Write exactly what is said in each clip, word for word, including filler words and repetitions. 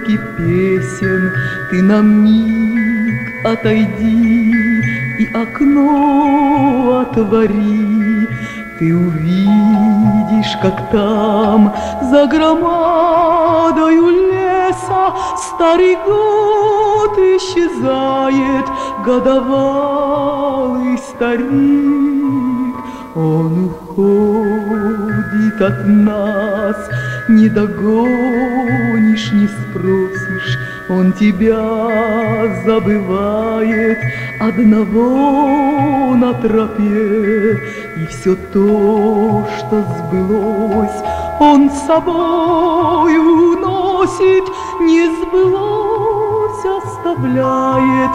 звуки песен, ты на миг отойди и окно отвори. Ты увидишь, как там за громадою леса старый год исчезает, годовалый старик. Он уходит от нас, не догонишь, не спросишь, он тебя забывает одного на тропе. И все то, что сбылось, он с собой уносит, не сбылось, оставляет,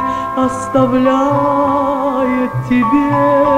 оставляет тебе.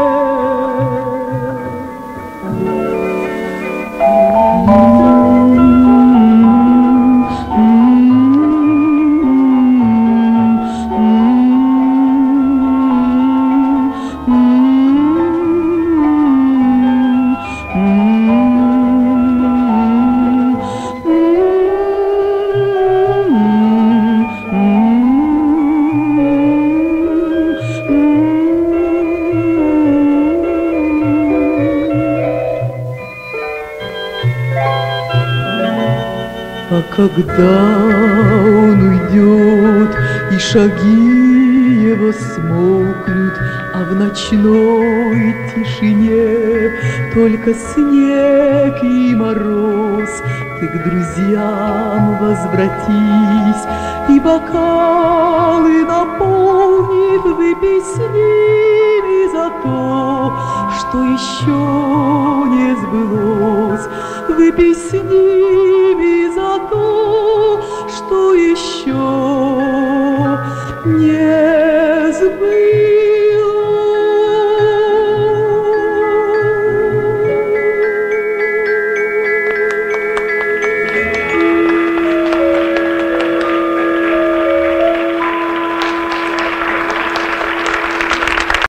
А когда он уйдет, и шаги его смолкнут, а в ночной тишине только снег и мороз, ты к друзьям возвратись, и бокалы наполни, выпей с ними за то, что еще не сбылось, выпей с ними за то,